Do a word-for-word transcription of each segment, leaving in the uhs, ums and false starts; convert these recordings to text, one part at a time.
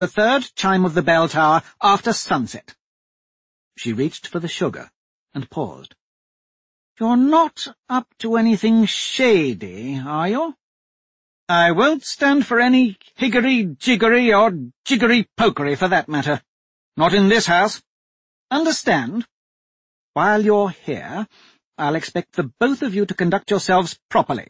the third chime of the bell tower after sunset." She reached for the sugar and paused. "You're not up to anything shady, are you?" "I won't stand for any higgery-jiggery or jiggery-pokery for that matter. Not in this house. Understand? While you're here, I'll expect the both of you to conduct yourselves properly.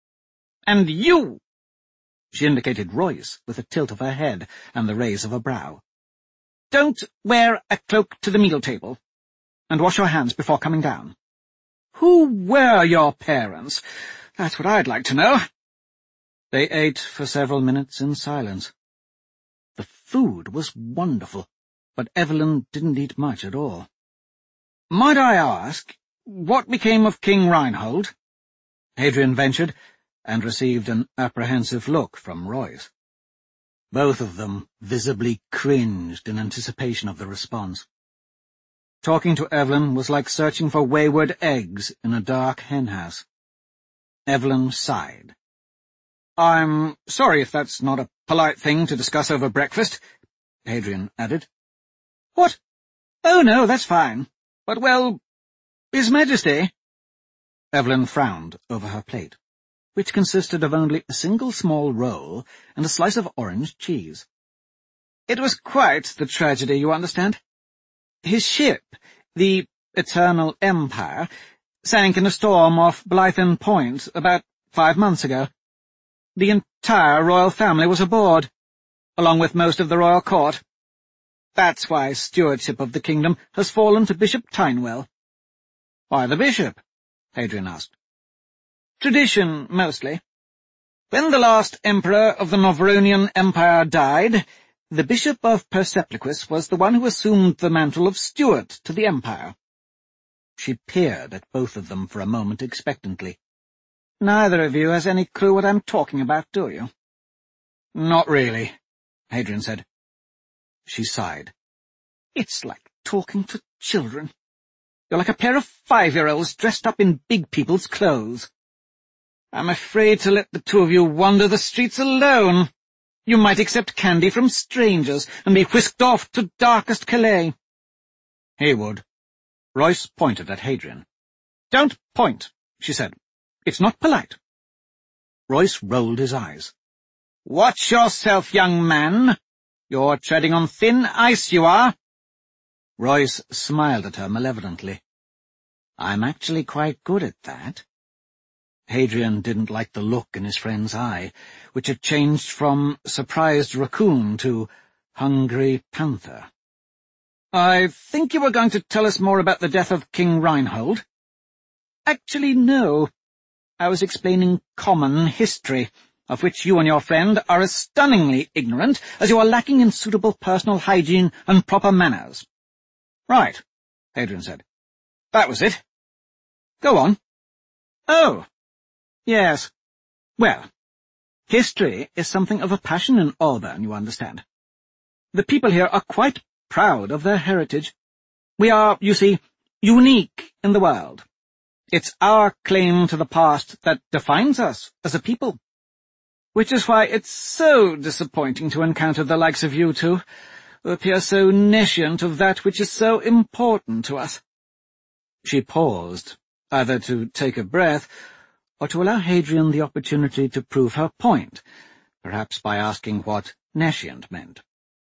And you!" She indicated Royce with a tilt of her head and the raise of a brow. "Don't wear a cloak to the meal table, and wash your hands before coming down. Who were your parents? That's what I'd like to know." They ate for several minutes in silence. The food was wonderful, but Evelyn didn't eat much at all. "Might I ask, what became of King Reinhold?" Hadrian ventured, and received an apprehensive look from Royce. Both of them visibly cringed in anticipation of the response. Talking to Evelyn was like searching for wayward eggs in a dark henhouse. Evelyn sighed. "I'm sorry if that's not a polite thing to discuss over breakfast," Hadrian added. "What? Oh, no, that's fine. But, well, His Majesty—" Evelyn frowned over her plate, which consisted of only a single small roll and a slice of orange cheese. "It was quite the tragedy, you understand. His ship, the Eternal Empire, sank in a storm off Blythen Point about five months ago. The entire royal family was aboard, along with most of the royal court. That's why stewardship of the kingdom has fallen to Bishop Tynewell." "Why the bishop?" Hadrian asked. "Tradition, mostly. When the last emperor of the Novronian Empire died, the Bishop of Persepliquis was the one who assumed the mantle of steward to the empire." She peered at both of them for a moment expectantly. "Neither of you has any clue what I'm talking about, do you?" "Not really," Hadrian said. She sighed. "It's like talking to children. You're like a pair of five-year-olds dressed up in big people's clothes. I'm afraid to let the two of you wander the streets alone. You might accept candy from strangers and be whisked off to darkest Calais." "He would." Royce pointed at Hadrian. "Don't point," she said. "It's not polite." Royce rolled his eyes. "Watch yourself, young man. You're treading on thin ice, you are." Royce smiled at her malevolently. "I'm actually quite good at that." Hadrian didn't like the look in his friend's eye, which had changed from surprised raccoon to hungry panther. "I think you were going to tell us more about the death of King Reinhold." "Actually, no. I was explaining common history, of which you and your friend are as stunningly ignorant as you are lacking in suitable personal hygiene and proper manners." "Right," Hadrian said. "That was it. Go on." "Oh, yes. Well, history is something of a passion in Alban, you understand. The people here are quite proud of their heritage. We are, you see, unique in the world. It's our claim to the past that defines us as a people. Which is why it's so disappointing to encounter the likes of you two, who appear so nescient of that which is so important to us." She paused, either to take a breath, or to allow Hadrian the opportunity to prove her point, perhaps by asking what nescient meant.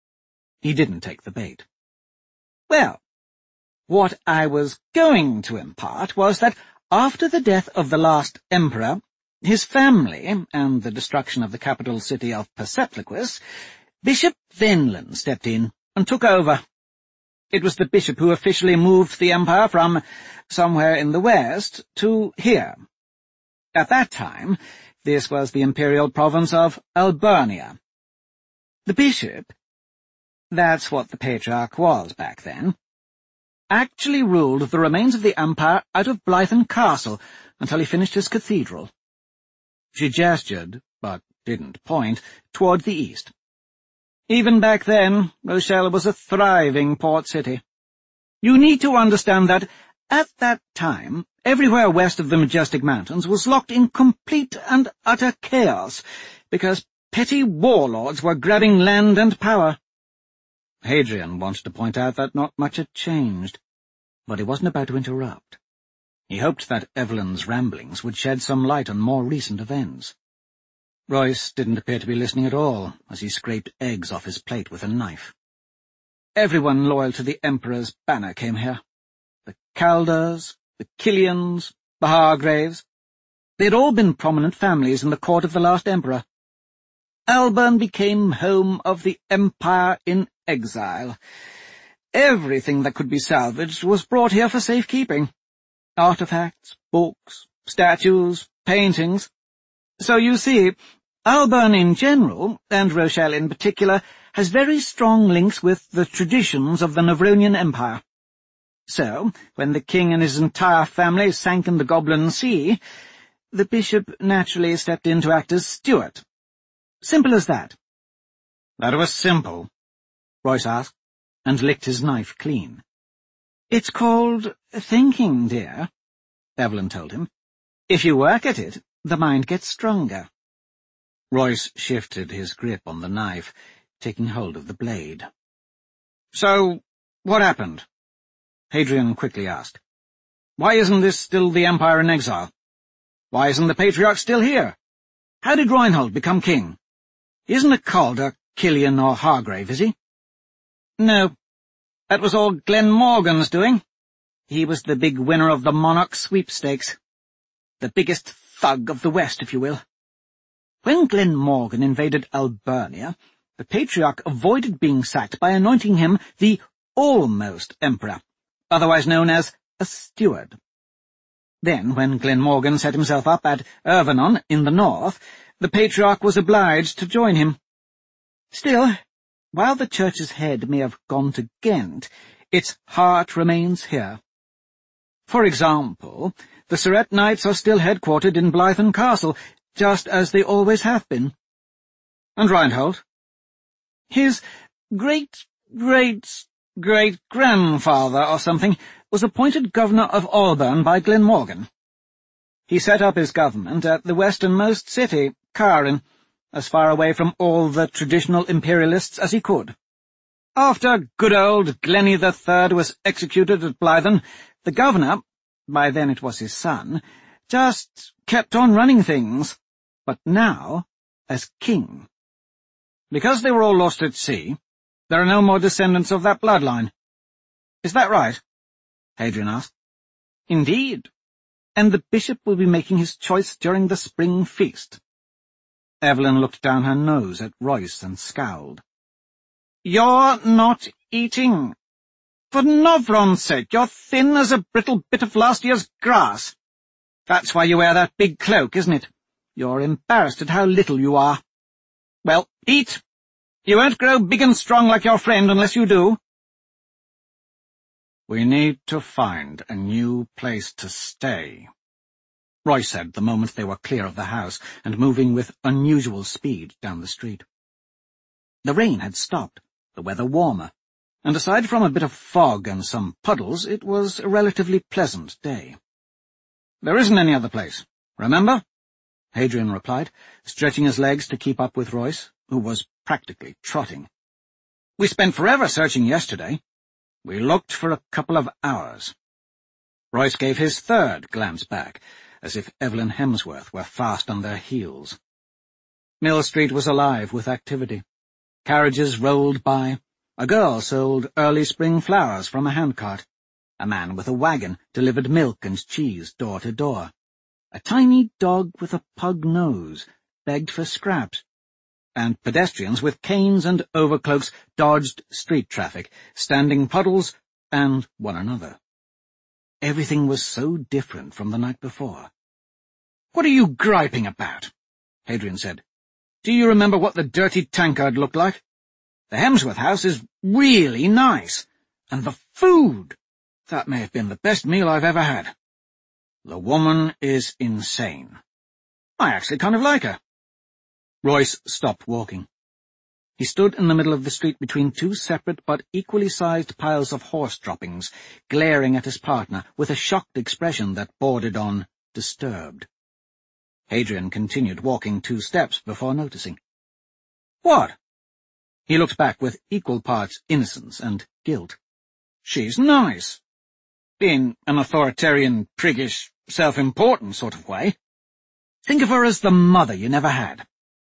He didn't take the bait. "Well, what I was going to impart was that after the death of the last emperor, his family, and the destruction of the capital city of Persepliquis, Bishop Venlan stepped in and took over. It was the bishop who officially moved the empire from somewhere in the west to here. At that time, this was the imperial province of Albernia. The bishop, that's what the patriarch was back then, actually ruled the remains of the empire out of Blythen Castle until he finished his cathedral." She gestured, but didn't point, toward the east. "Even back then, Rochelle was a thriving port city. You need to understand that, at that time, everywhere west of the Majestic Mountains was locked in complete and utter chaos, because petty warlords were grabbing land and power, Hadrian wanted to point out that not much had changed, but he wasn't about to interrupt. He hoped that Evelyn's ramblings would shed some light on more recent events. Royce didn't appear to be listening at all, as he scraped eggs off his plate with a knife. Everyone loyal to the Emperor's banner came here. The Calders, the Killians, the Hargraves. They had all been prominent families in the court of the last emperor. Alban became home of the Empire in exile. Everything that could be salvaged was brought here for safekeeping. Artifacts, books, statues, paintings. So you see, Alban in general, and Rochelle in particular, has very strong links with the traditions of the Nevronian Empire. So, when the king and his entire family sank in the Goblin Sea, the bishop naturally stepped in to act as steward. Simple as that. That was simple, Royce asked, and licked his knife clean. It's called thinking, dear, Evelyn told him. If you work at it, the mind gets stronger. Royce shifted his grip on the knife, taking hold of the blade. So, what happened? Hadrian quickly asked. Why isn't this still the Empire in exile? Why isn't the Patriarch still here? How did Reinhold become king? He isn't a Calder, Killian, or Hargrave, is he? No, that was all Glenmorgan's doing. He was the big winner of the Monarch sweepstakes. The biggest thug of the West, if you will. When Glenmorgan invaded Albernia, the Patriarch avoided being sacked by anointing him the Almost Emperor, otherwise known as a steward. Then, when Glenmorgan set himself up at Irvanon in the north, the Patriarch was obliged to join him. Still, while the Church's head may have gone to Ghent, its heart remains here. For example, the Surrett Knights are still headquartered in Blythen Castle, just as they always have been. And Reinhold? His great-great-great-grandfather or something was appointed governor of Alban by Glenmorgan. He set up his government at the westernmost city, Carin, as far away from all the traditional imperialists as he could. After good old Glenny the Third was executed at Blythen, the governor, by then it was his son, just kept on running things, but now as king. Because they were all lost at sea, there are no more descendants of that bloodline. Is that right? Hadrian asked. Indeed, and the bishop will be making his choice during the spring feast. Evelyn looked down her nose at Royce and scowled. You're not eating. For Novron's sake, you're thin as a brittle bit of last year's grass. That's why you wear that big cloak, isn't it? You're embarrassed at how little you are. Well, eat. You won't grow big and strong like your friend unless you do. We need to find a new place to stay, Royce said the moment they were clear of the house and moving with unusual speed down the street. The rain had stopped, the weather warmer, and aside from a bit of fog and some puddles, it was a relatively pleasant day. There isn't any other place, remember? Hadrian replied, stretching his legs to keep up with Royce, who was practically trotting. We spent forever searching yesterday. We looked for a couple of hours. Royce gave his third glance back, as if Evelyn Hemsworth were fast on their heels. Mill Street was alive with activity. Carriages rolled by. A girl sold early spring flowers from a handcart. A man with a wagon delivered milk and cheese door to door. A tiny dog with a pug nose begged for scraps. And pedestrians with canes and overcloaks dodged street traffic, standing puddles and one another. Everything was so different from the night before. "What are you griping about?" Hadrian said. "Do you remember what the dirty tankard looked like? The Hemsworth house is really nice. And the food! That may have been the best meal I've ever had. The woman is insane. I actually kind of like her." Royce stopped walking. He stood in the middle of the street between two separate but equally sized piles of horse droppings, glaring at his partner with a shocked expression that bordered on disturbed. Hadrian continued walking two steps before noticing. "What?" He looked back with equal parts innocence and guilt. "She's nice. In an authoritarian, priggish, self-important sort of way. Think of her as the mother you never had."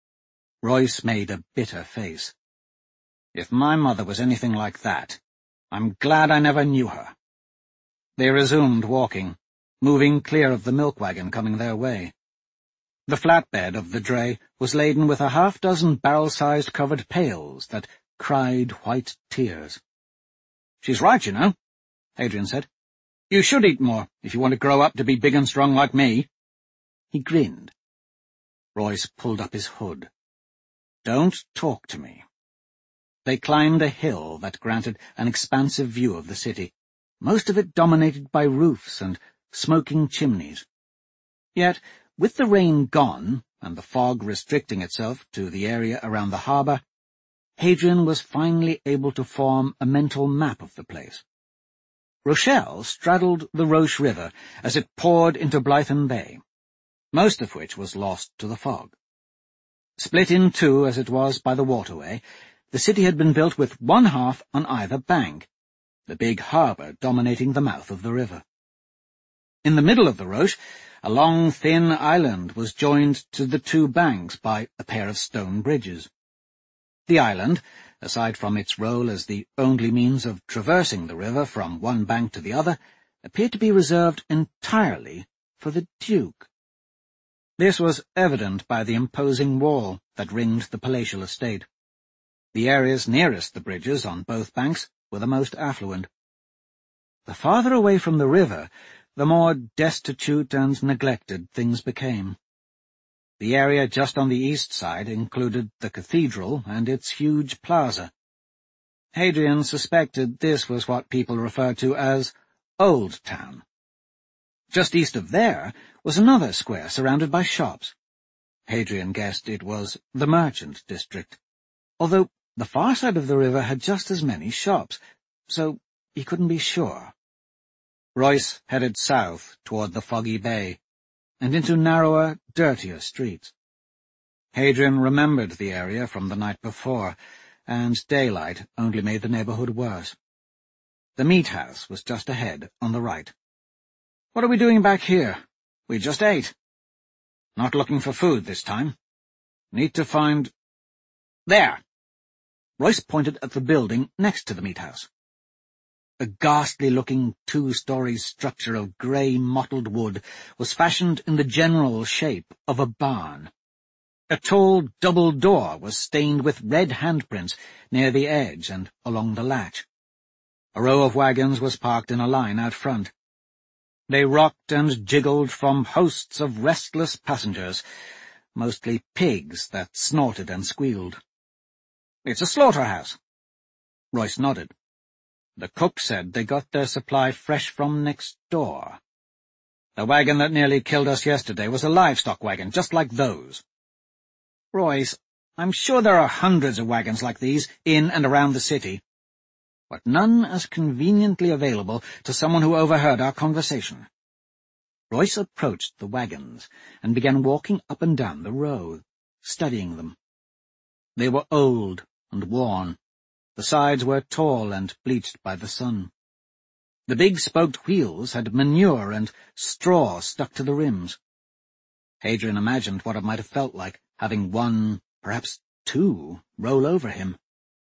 Royce made a bitter face. "If my mother was anything like that, I'm glad I never knew her." They resumed walking, moving clear of the milk wagon coming their way. The flatbed of the dray was laden with a half-dozen barrel-sized covered pails that cried white tears. "She's right, you know," Hadrian said. "You should eat more if you want to grow up to be big and strong like me." He grinned. Royce pulled up his hood. "Don't talk to me." They climbed a hill that granted an expansive view of the city, most of it dominated by roofs and smoking chimneys. Yet, with the rain gone, and the fog restricting itself to the area around the harbour, Hadrian was finally able to form a mental map of the place. Rochelle straddled the Roche River as it poured into Blython Bay, most of which was lost to the fog. Split in two as it was by the waterway, the city had been built with one half on either bank, the big harbour dominating the mouth of the river. In the middle of the Roche, a long, thin island was joined to the two banks by a pair of stone bridges. The island, aside from its role as the only means of traversing the river from one bank to the other, appeared to be reserved entirely for the Duke. This was evident by the imposing wall that ringed the palatial estate. The areas nearest the bridges on both banks were the most affluent. The farther away from the river, the more destitute and neglected things became. The area just on the east side included the cathedral and its huge plaza. Hadrian suspected this was what people referred to as Old Town. Just east of there was another square surrounded by shops. Hadrian guessed it was the merchant district, although the far side of the river had just as many shops, so he couldn't be sure. Royce headed south toward the foggy bay, and into narrower, dirtier streets. Hadrian remembered the area from the night before, and daylight only made the neighborhood worse. The meat house was just ahead, on the right. "What are we doing back here? We just ate." "Not looking for food this time. Need to find—" "There!" Royce pointed at the building next to the meat house. A ghastly-looking two-story structure of grey mottled wood was fashioned in the general shape of a barn. A tall double door was stained with red handprints near the edge and along the latch. A row of wagons was parked in a line out front. They rocked and jiggled from hosts of restless passengers, mostly pigs that snorted and squealed. "It's a slaughterhouse." Royce nodded. The cook said they got their supply fresh from next door. The wagon that nearly killed us yesterday was a livestock wagon, just like those. "Royce, I'm sure there are hundreds of wagons like these in and around the city, but none as conveniently available to someone who overheard our conversation." Royce approached the wagons and began walking up and down the row, studying them. They were old and worn. The sides were tall and bleached by the sun. The big spoked wheels had manure and straw stuck to the rims. Hadrian imagined what it might have felt like, having one, perhaps two, roll over him.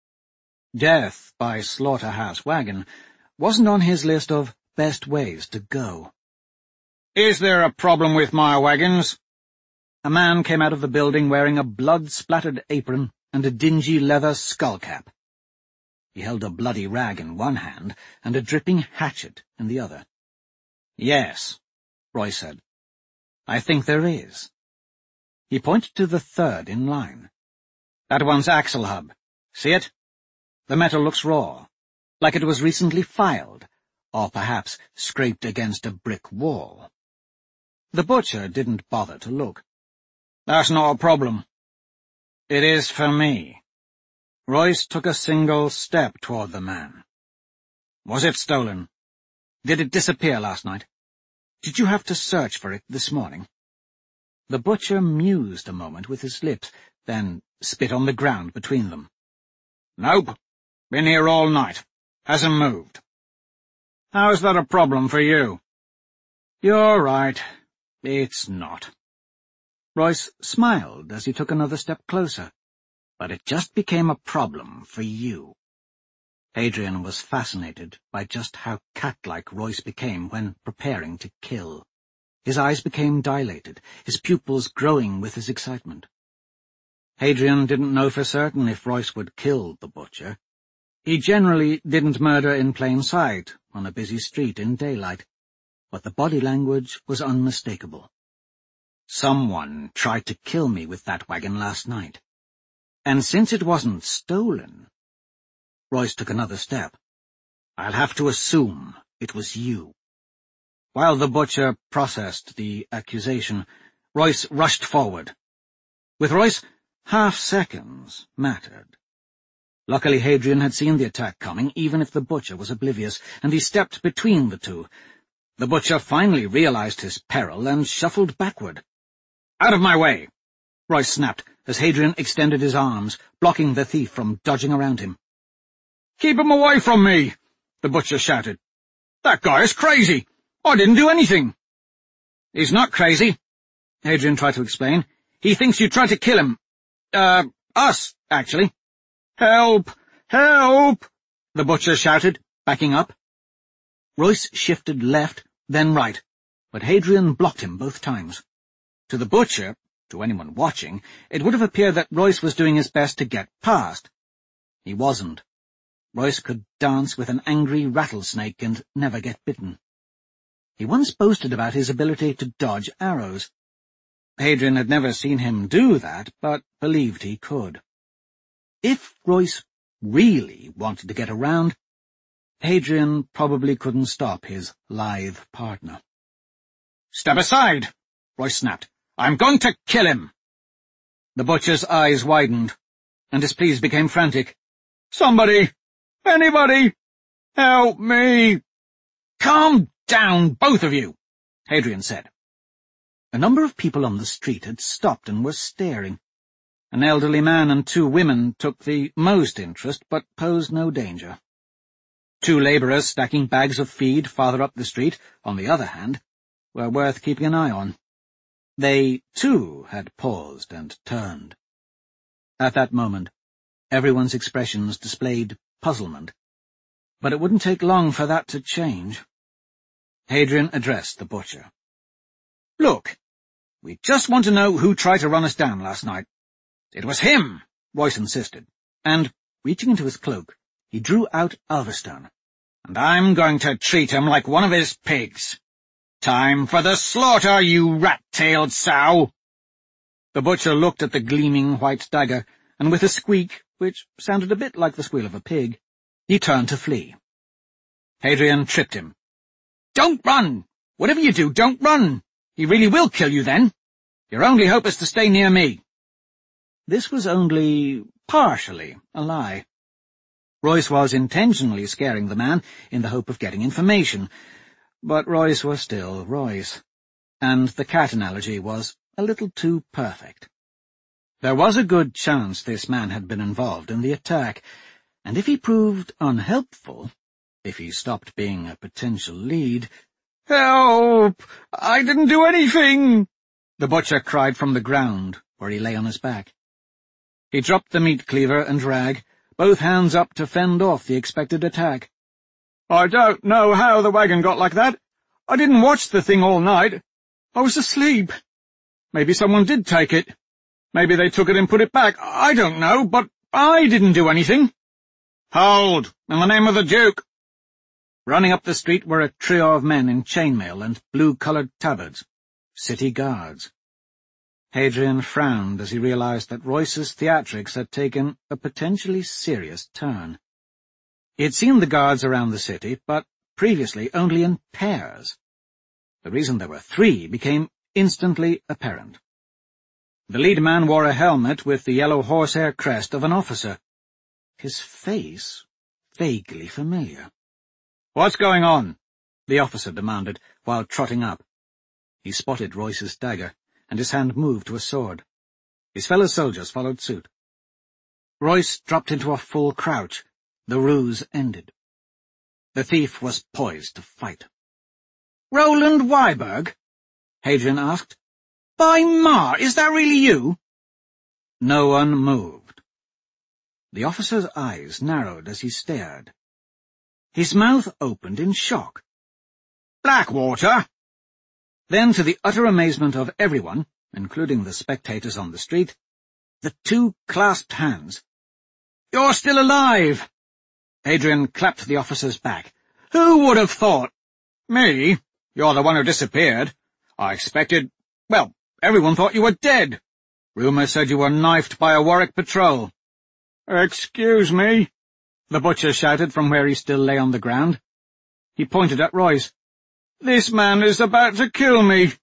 Death by slaughterhouse wagon wasn't on his list of best ways to go. "Is there a problem with my wagons?" A man came out of the building wearing a blood-splattered apron and a dingy leather skullcap. He held a bloody rag in one hand and a dripping hatchet in the other. "Yes," Roy said. "I think there is." He pointed to the third in line. "That one's axle hub. See it? The metal looks raw, like it was recently filed, or perhaps scraped against a brick wall." The butcher didn't bother to look. "That's not a problem." "It is for me." Royce took a single step toward the man. "Was it stolen? Did it disappear last night? Did you have to search for it this morning?" The butcher mused a moment with his lips, then spit on the ground between them. Nope. Been here all night. Hasn't moved. How's that a problem for you? You're right. It's not. Royce smiled as he took another step closer. But it just became a problem for you. Hadrian was fascinated by just how cat-like Royce became when preparing to kill. His eyes became dilated, his pupils growing with his excitement. Hadrian didn't know for certain if Royce would kill the butcher. He generally didn't murder in plain sight, on a busy street in daylight, but the body language was unmistakable. Someone tried to kill me with that wagon last night. And since it wasn't stolen— Royce took another step. I'll have to assume it was you. While the butcher processed the accusation, Royce rushed forward. With Royce, half seconds mattered. Luckily Hadrian had seen the attack coming, even if the butcher was oblivious, and he stepped between the two. The butcher finally realized his peril and shuffled backward. "Out of my way!" Royce snapped as Hadrian extended his arms, blocking the thief from dodging around him. "Keep him away from me!" the butcher shouted. "That guy is crazy! I didn't do anything." "He's not crazy," Hadrian tried to explain. "He thinks you tried to kill him. Uh, us, actually." "Help! Help!" the butcher shouted, backing up. Royce shifted left, then right, but Hadrian blocked him both times. To the butcher, to anyone watching, it would have appeared that Royce was doing his best to get past. He wasn't. Royce could dance with an angry rattlesnake and never get bitten. He once boasted about his ability to dodge arrows. Hadrian had never seen him do that, but believed he could. If Royce really wanted to get around, Hadrian probably couldn't stop his lithe partner. "Step aside!" Royce snapped. "I'm going to kill him!" The butcher's eyes widened, and his pleas became frantic. "Somebody! Anybody! Help me!" "Calm down, both of you," Hadrian said. A number of people on the street had stopped and were staring. An elderly man and two women took the most interest, but posed no danger. Two labourers stacking bags of feed farther up the street, on the other hand, were worth keeping an eye on. They, too, had paused and turned. At that moment, everyone's expressions displayed puzzlement, but it wouldn't take long for that to change. Hadrian addressed the butcher. "Look, we just want to know who tried to run us down last night." "It was him," Royce insisted, and, reaching into his cloak, he drew out Ulverstone. "And I'm going to treat him like one of his pigs. Time for the slaughter, you rat-tailed sow!" The butcher looked at the gleaming white dagger, and with a squeak, which sounded a bit like the squeal of a pig, he turned to flee. Hadrian tripped him. "Don't run! Whatever you do, don't run! He really will kill you then. Your only hope is to stay near me." This was only partially a lie. Royce was intentionally scaring the man in the hope of getting information, but Royce was still Royce, and the cat analogy was a little too perfect. There was a good chance this man had been involved in the attack, and if he proved unhelpful, if he stopped being a potential lead— "Help! I didn't do anything!" the butcher cried from the ground, where he lay on his back. He dropped the meat cleaver and rag, both hands up to fend off the expected attack. "I don't know how the wagon got like that. I didn't watch the thing all night. I was asleep. Maybe someone did take it. Maybe they took it and put it back. I don't know, but I didn't do anything." "Hold, in the name of the Duke!" Running up the street were a trio of men in chainmail and blue-coloured tabards, city guards. Hadrian frowned as he realized that Royce's theatrics had taken a potentially serious turn. He had seen the guards around the city, but previously only in pairs. The reason there were three became instantly apparent. The lead man wore a helmet with the yellow horsehair crest of an officer. His face vaguely familiar. "What's going on?" the officer demanded, while trotting up. He spotted Royce's dagger, and his hand moved to a sword. His fellow soldiers followed suit. Royce dropped into a full crouch. The ruse ended. The thief was poised to fight. "Roland Wyberg?" Hadrian asked. "By Mar, is that really you?" No one moved. The officer's eyes narrowed as he stared. His mouth opened in shock. "Blackwater!" Then, to the utter amazement of everyone, including the spectators on the street, the two clasped hands. "You're still alive!" Hadrian clapped the officer's back. "Who would have thought?" "Me? You're the one who disappeared. I expected— well, everyone thought you were dead. Rumour said you were knifed by a Warwick patrol." "Excuse me," the butcher shouted from where he still lay on the ground. He pointed at Royce. "This man is about to kill me."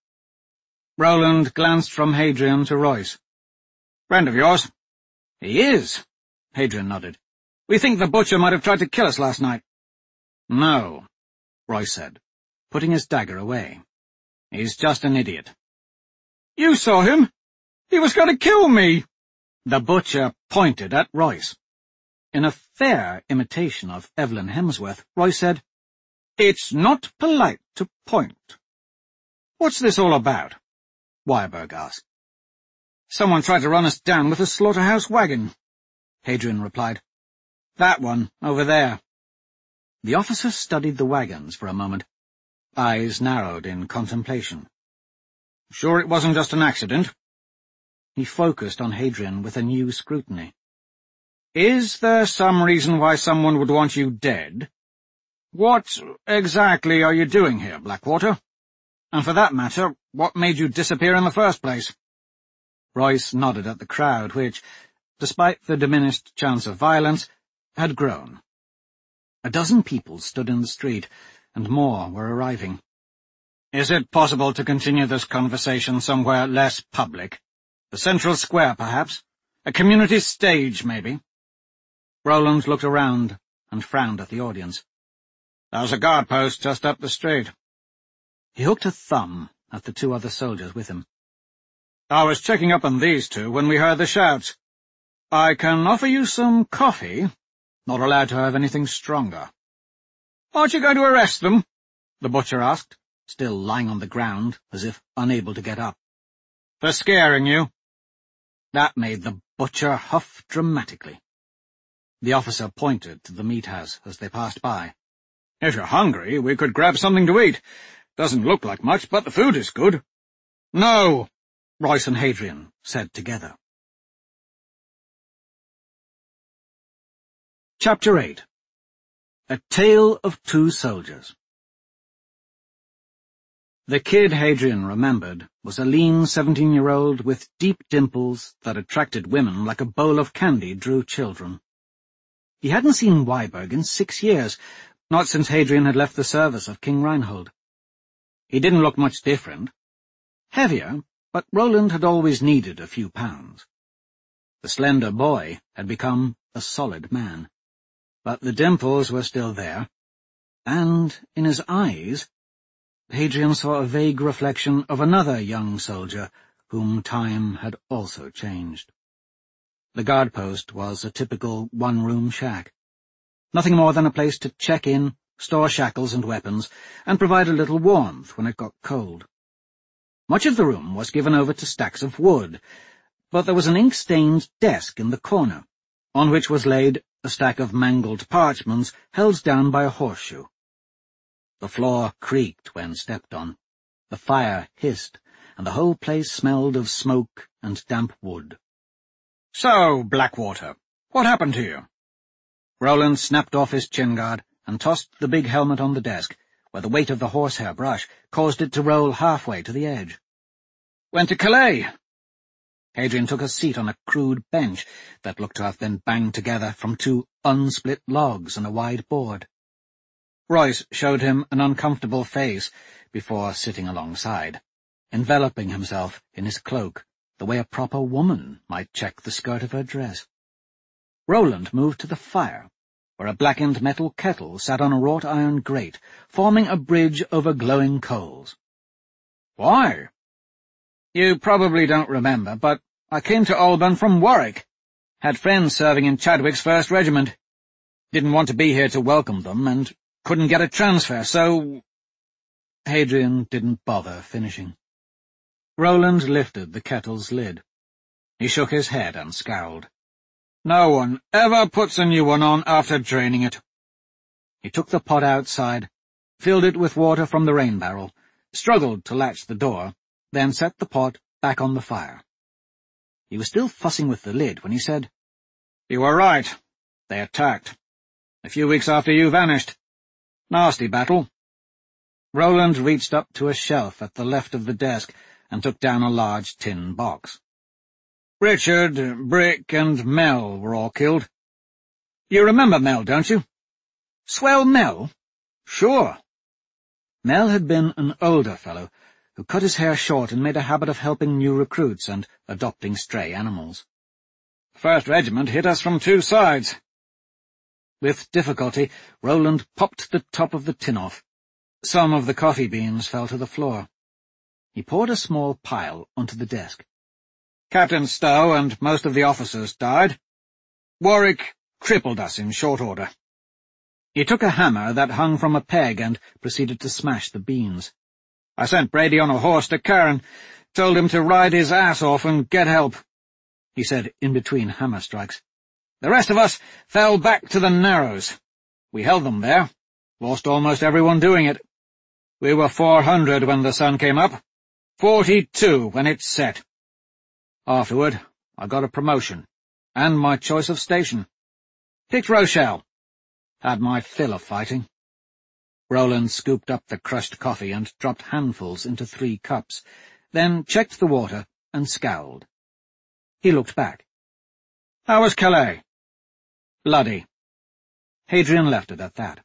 Roland glanced from Hadrian to Royce. "Friend of yours?" "He is," Hadrian nodded. "We think the butcher might have tried to kill us last night." "No," Royce said, putting his dagger away. "He's just an idiot." "You saw him? He was going to kill me!" The butcher pointed at Royce. In a fair imitation of Evelyn Hemsworth, Royce said, "It's not polite to point." "What's this all about?" Wyberg asked. "Someone tried to run us down with a slaughterhouse wagon," Hadrian replied. "That one, over there." The officer studied the wagons for a moment, eyes narrowed in contemplation. "Sure it wasn't just an accident?" He focused on Hadrian with a new scrutiny. "Is there some reason why someone would want you dead? What exactly are you doing here, Blackwater? And for that matter, what made you disappear in the first place?" Royce nodded at the crowd, which, despite the diminished chance of violence, had grown. A dozen people stood in the street, and more were arriving. "Is it possible to continue this conversation somewhere less public? The central square, perhaps? A community stage, maybe?" Roland looked around and frowned at the audience. "There's a guard post just up the street." He hooked a thumb at the two other soldiers with him. "I was checking up on these two when we heard the shouts. I can offer you some coffee. Not allowed to have anything stronger." "Aren't you going to arrest them?" the butcher asked, still lying on the ground, as if unable to get up. "For scaring you." That made the butcher huff dramatically. The officer pointed to the meat house as they passed by. "If you're hungry, we could grab something to eat. Doesn't look like much, but the food is good." "No," Royce and Hadrian said together. Chapter eight. A Tale of Two Soldiers. The kid Hadrian remembered was a lean seventeen-year-old with deep dimples that attracted women like a bowl of candy drew children. He hadn't seen Wyberg in six years, not since Hadrian had left the service of King Reinhold. He didn't look much different. Heavier, but Roland had always needed a few pounds. The slender boy had become a solid man. But the dimples were still there, and in his eyes Hadrian saw a vague reflection of another young soldier whom time had also changed. The guard post was a typical one-room shack. Nothing more than a place to check in, store shackles and weapons, and provide a little warmth when it got cold. Much of the room was given over to stacks of wood, but there was an ink-stained desk in the corner, on which was laid a stack of mangled parchments held down by a horseshoe. The floor creaked when stepped on, the fire hissed, and the whole place smelled of smoke and damp wood. "So, Blackwater, what happened to you?" Roland snapped off his chin guard and tossed the big helmet on the desk, where the weight of the horsehair brush caused it to roll halfway to the edge. "Went to Calais." Hadrian took a seat on a crude bench that looked to have been banged together from two unsplit logs and a wide board. Royce showed him an uncomfortable face before sitting alongside, enveloping himself in his cloak, the way a proper woman might check the skirt of her dress. Roland moved to the fire, where a blackened metal kettle sat on a wrought iron grate, forming a bridge over glowing coals. "Why?" "You probably don't remember, but I came to Alban from Warwick. Had friends serving in Chadwick's first Regiment. Didn't want to be here to welcome them, and couldn't get a transfer, so—" Hadrian didn't bother finishing. Roland lifted the kettle's lid. He shook his head and scowled. "No one ever puts a new one on after draining it." He took the pot outside, filled it with water from the rain barrel, struggled to latch the door, then set the pot back on the fire. He was still fussing with the lid when he said, "You were right. They attacked. A few weeks after you vanished. Nasty battle." Roland reached up to a shelf at the left of the desk and took down a large tin box. "Richard, Brick, and Mel were all killed. You remember Mel, don't you?" "Swell Mel?" "Sure." Mel had been an older fellow who cut his hair short and made a habit of helping new recruits and adopting stray animals. "First Regiment hit us from two sides." With difficulty, Roland popped the top of the tin off. Some of the coffee beans fell to the floor. He poured a small pile onto the desk. "Captain Stowe and most of the officers died. Warwick crippled us in short order." He took a hammer that hung from a peg and proceeded to smash the beans. "I sent Brady on a horse to Cairn, told him to ride his ass off and get help," he said in between hammer strikes. "The rest of us fell back to the Narrows. We held them there, lost almost everyone doing it. We were four hundred when the sun came up, forty-two when it set. Afterward, I got a promotion, and my choice of station. Picked Rochelle. Had my fill of fighting." Roland scooped up the crushed coffee and dropped handfuls into three cups, then checked the water and scowled. He looked back. "How was Calais?" "Bloody." Hadrian left it at that.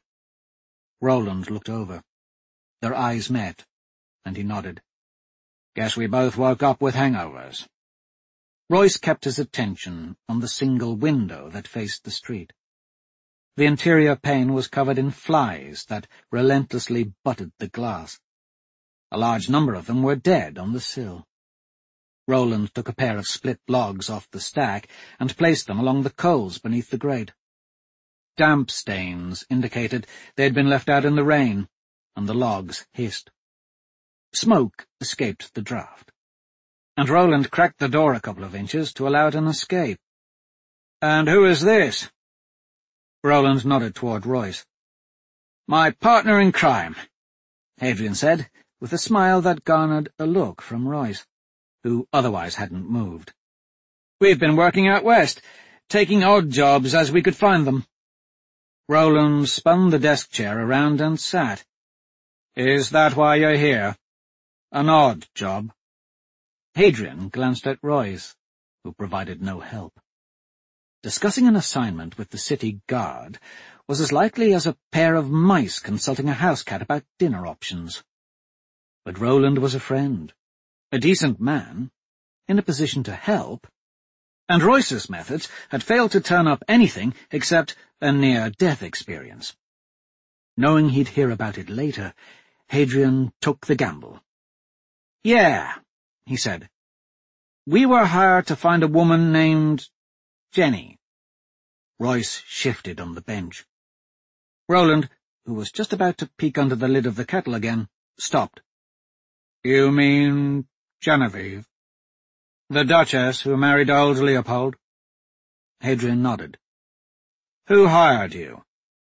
Roland looked over. Their eyes met, and he nodded. "Guess we both woke up with hangovers." Royce kept his attention on the single window that faced the street. The interior pane was covered in flies that relentlessly butted the glass. A large number of them were dead on the sill. Roland took a pair of split logs off the stack and placed them along the coals beneath the grate. Damp stains indicated they had been left out in the rain, and the logs hissed. Smoke escaped the draught, and Roland cracked the door a couple of inches to allow it an escape. "And who is this?" Roland nodded toward Royce. "My partner in crime," Hadrian said, with a smile that garnered a look from Royce, who otherwise hadn't moved. "We've been working out west, taking odd jobs as we could find them." Roland spun the desk chair around and sat. "Is that why you're here? An odd job?" Hadrian glanced at Royce, who provided no help. Discussing an assignment with the city guard was as likely as a pair of mice consulting a housecat about dinner options. But Roland was a friend, a decent man, in a position to help, and Royce's methods had failed to turn up anything except a near-death experience. Knowing he'd hear about it later, Hadrian took the gamble. "Yeah," he said. "We were hired to find a woman named Jenny." Royce shifted on the bench. Roland, who was just about to peek under the lid of the kettle again, stopped. "You mean Genevieve? The Duchess who married old Leopold?" Hadrian nodded. "Who hired you?"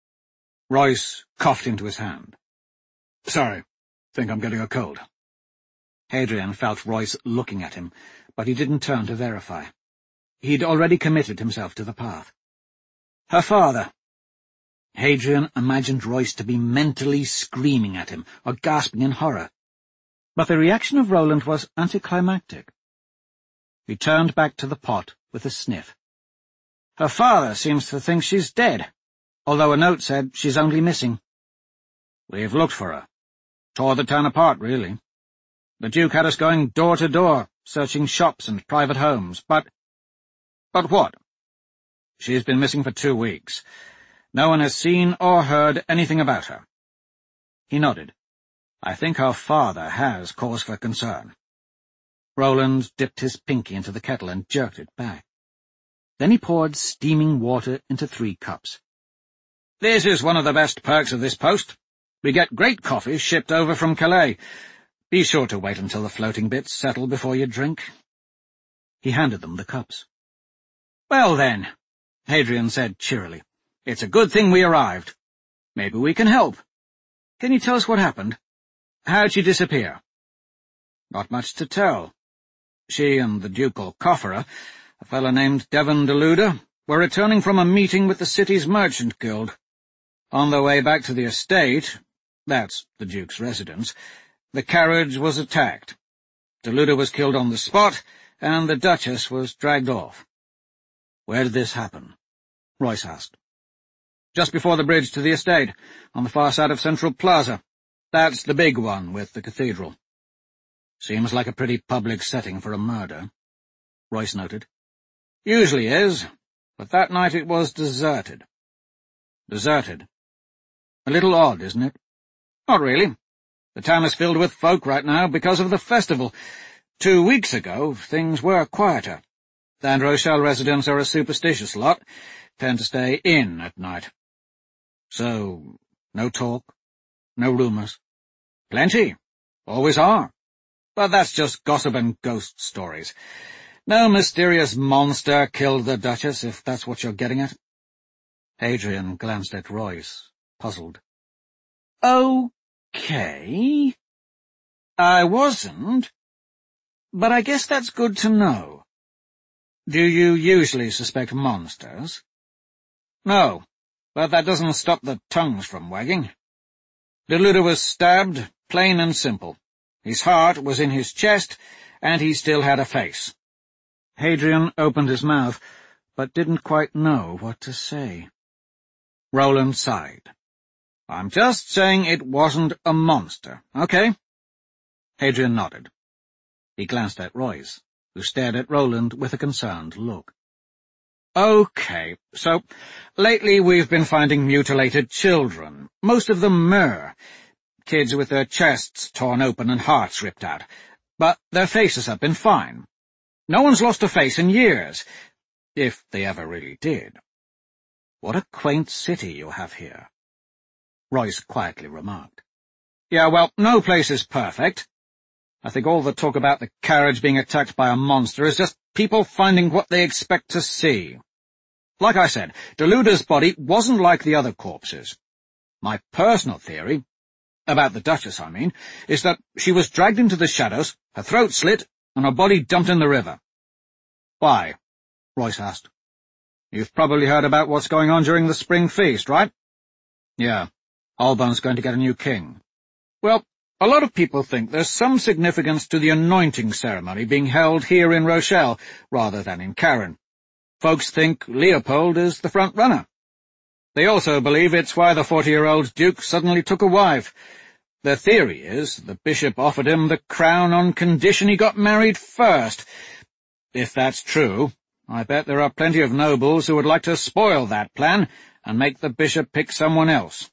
Royce coughed into his hand. "Sorry, think I'm getting a cold." Hadrian felt Royce looking at him, but he didn't turn to verify. He'd already committed himself to the path. "Her father." Hadrian imagined Royce to be mentally screaming at him or gasping in horror, but the reaction of Roland was anticlimactic. He turned back to the pot with a sniff. "Her father seems to think she's dead, although a note said she's only missing." "We've looked for her. Tore the town apart, really. The Duke had us going door to door, searching shops and private homes, but—" "But what?" "She's been missing for two weeks. No one has seen or heard anything about her." He nodded. "I think her father has cause for concern." Roland dipped his pinky into the kettle and jerked it back. Then he poured steaming water into three cups. "This is one of the best perks of this post. We get great coffee shipped over from Calais. Be sure to wait until the floating bits settle before you drink." He handed them the cups. "Well then," Hadrian said cheerily, "it's a good thing we arrived. Maybe we can help. Can you tell us what happened? How'd she disappear?" "Not much to tell. She and the ducal cofferer, a fellow named Devon Deluder, were returning from a meeting with the city's merchant guild. On their way back to the estate, that's the Duke's residence, the carriage was attacked. Deluder was killed on the spot, and the Duchess was dragged off." "Where did this happen?" Royce asked. "Just before the bridge to the estate, on the far side of Central Plaza. That's the big one with the cathedral." "Seems like a pretty public setting for a murder," Royce noted. "Usually is, but that night it was deserted." "Deserted? A little odd, isn't it?" "Not really. The town is filled with folk right now because of the festival. Two weeks ago, things were quieter. And Rochelle residents are a superstitious lot, tend to stay in at night." "So, no talk, no rumours?" "Plenty. Always are. But that's just gossip and ghost stories. No mysterious monster killed the Duchess, if that's what you're getting at." Hadrian glanced at Royce, puzzled. "Okay. I wasn't. But I guess that's good to know. Do you usually suspect monsters?" "No, but that doesn't stop the tongues from wagging. Deluder was stabbed, plain and simple. His heart was in his chest, and he still had a face." Hadrian opened his mouth, but didn't quite know what to say. Roland sighed. "I'm just saying it wasn't a monster, okay?" Hadrian nodded. He glanced at Royce, who stared at Roland with a concerned look. "Okay, so lately we've been finding mutilated children, most of them mer, kids with their chests torn open and hearts ripped out, but their faces have been fine. No one's lost a face in years, if they ever really did." "What a quaint city you have here," Royce quietly remarked. "Yeah, well, no place is perfect. I think all the talk about the carriage being attacked by a monster is just people finding what they expect to see. Like I said, Deluder's body wasn't like the other corpses. My personal theory, about the Duchess, I mean, is that she was dragged into the shadows, her throat slit, and her body dumped in the river." "Why?" Royce asked. "You've probably heard about what's going on during the spring feast, right?" "Yeah, Alban's going to get a new king." "Well, a lot of people think there's some significance to the anointing ceremony being held here in Rochelle rather than in Caron. Folks think Leopold is the front runner. They also believe it's why the forty-year-old Duke suddenly took a wife. Their theory is the bishop offered him the crown on condition he got married first. If that's true, I bet there are plenty of nobles who would like to spoil that plan and make the bishop pick someone else."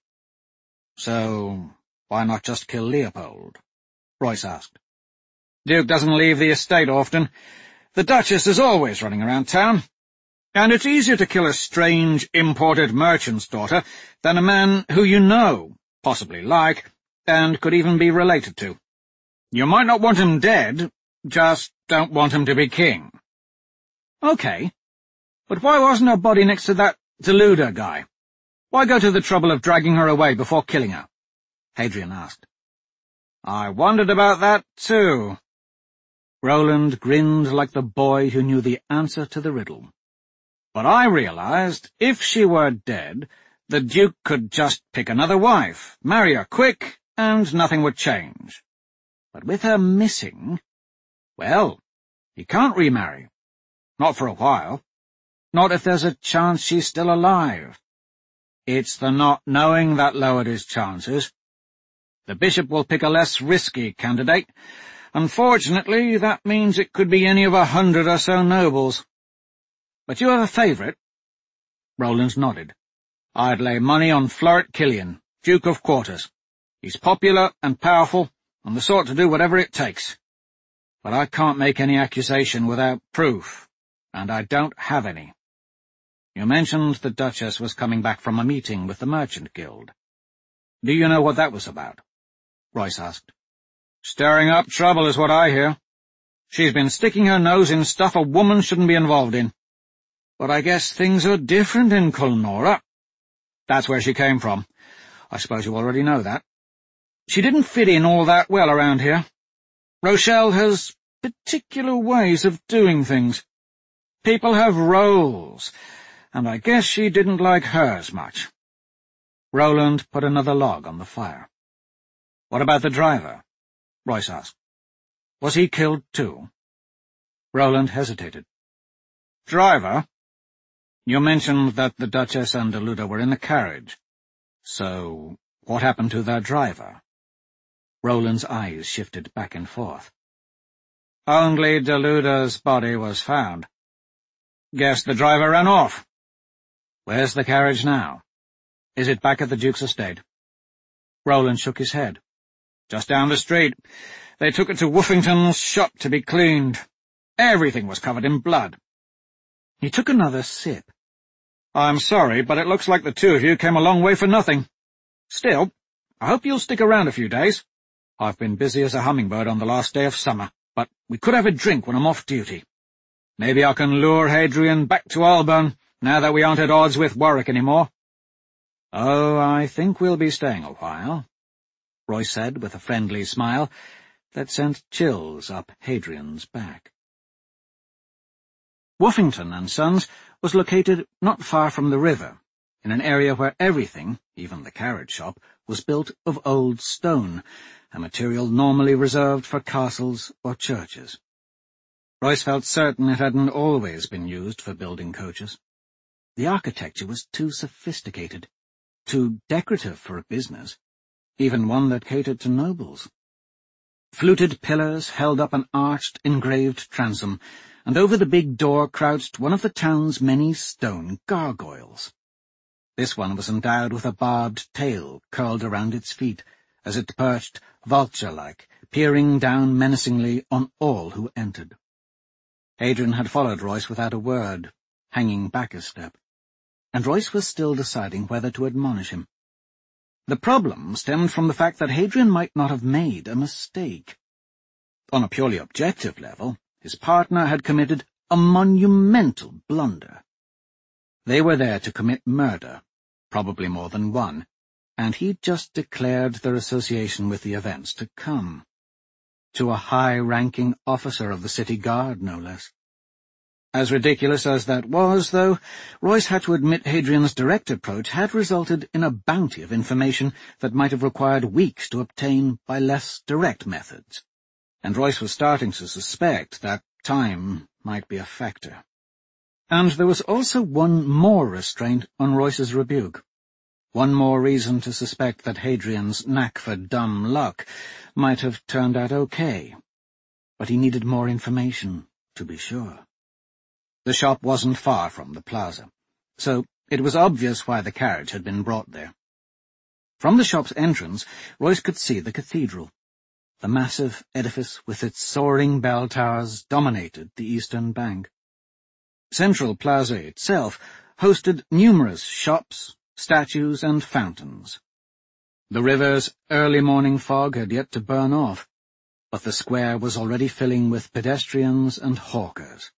"So, why not just kill Leopold?" Royce asked. "Duke doesn't leave the estate often. The Duchess is always running around town. And it's easier to kill a strange, imported merchant's daughter than a man who you know, possibly like, and could even be related to. You might not want him dead, just don't want him to be king." "Okay, but why wasn't her body next to that Deluder guy? Why go to the trouble of dragging her away before killing her?" Hadrian asked. "I wondered about that, too." Roland grinned like the boy who knew the answer to the riddle. "But I realized if she were dead, the Duke could just pick another wife, marry her quick, and nothing would change. But with her missing, well, he can't remarry. Not for a while. Not if there's a chance she's still alive. It's the not knowing that lowered his chances. The bishop will pick a less risky candidate. Unfortunately, that means it could be any of a hundred or so nobles. But you have a favourite?" Roland nodded. "I'd lay money on Florit Killian, Duke of Quarters. He's popular and powerful, and the sort to do whatever it takes. But I can't make any accusation without proof, and I don't have any." You mentioned the Duchess was coming back from a meeting with the Merchant Guild. Do you know what that was about? Royce asked. Stirring up trouble is what I hear. She's been sticking her nose in stuff a woman shouldn't be involved in. But I guess things are different in Culnora. That's where she came from. I suppose you already know that. She didn't fit in all that well around here. Rochelle has particular ways of doing things. People have roles, and I guess she didn't like hers much. Roland put another log on the fire. What about the driver? Royce asked. Was he killed too? Roland hesitated. Driver? You mentioned that the Duchess and Deluda were in the carriage. So, what happened to their driver? Roland's eyes shifted back and forth. Only Deluda's body was found. Guess the driver ran off. Where's the carriage now? Is it back at the Duke's estate? Roland shook his head. Just down the street. They took it to Woofington's shop to be cleaned. Everything was covered in blood. He took another sip. I'm sorry, but it looks like the two of you came a long way for nothing. Still, I hope you'll stick around a few days. I've been busy as a hummingbird on the last day of summer, but we could have a drink when I'm off duty. Maybe I can lure Hadrian back to Alban, now that we aren't at odds with Warwick anymore. Oh, I think we'll be staying a while, Royce said with a friendly smile that sent chills up Hadrian's back. Woofington and Sons was located not far from the river, in an area where everything, even the carriage shop, was built of old stone, a material normally reserved for castles or churches. Royce felt certain it hadn't always been used for building coaches. The architecture was too sophisticated, too decorative for a business, even one that catered to nobles. Fluted pillars held up an arched, engraved transom, and over the big door crouched one of the town's many stone gargoyles. This one was endowed with a barbed tail curled around its feet, as it perched, vulture-like, peering down menacingly on all who entered. Hadrian had followed Royce without a word, hanging back a step, and Royce was still deciding whether to admonish him. The problem stemmed from the fact that Hadrian might not have made a mistake. On a purely objective level, his partner had committed a monumental blunder. They were there to commit murder, probably more than one, and he'd just declared their association with the events to come. To a high-ranking officer of the city guard, no less. As ridiculous as that was, though, Royce had to admit Hadrian's direct approach had resulted in a bounty of information that might have required weeks to obtain by less direct methods, and Royce was starting to suspect that time might be a factor. And there was also one more restraint on Royce's rebuke. One more reason to suspect that Hadrian's knack for dumb luck might have turned out okay. But he needed more information, to be sure. The shop wasn't far from the plaza, so it was obvious why the carriage had been brought there. From the shop's entrance, Royce could see the cathedral. The massive edifice with its soaring bell towers dominated the eastern bank. Central Plaza itself hosted numerous shops, statues, and fountains. The river's early morning fog had yet to burn off, but the square was already filling with pedestrians and hawkers.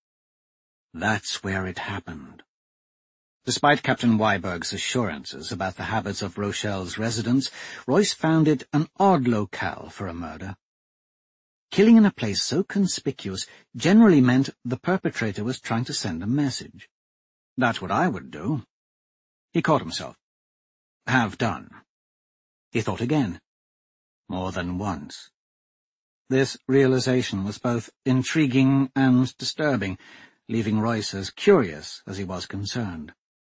That's where it happened. Despite Captain Weiberg's assurances about the habits of Rochelle's residents, Royce found it an odd locale for a murder. Killing in a place so conspicuous generally meant the perpetrator was trying to send a message. That's what I would do. He caught himself. Have done. He thought again. More than once. This realization was both intriguing and disturbing, leaving Royce as curious as he was concerned.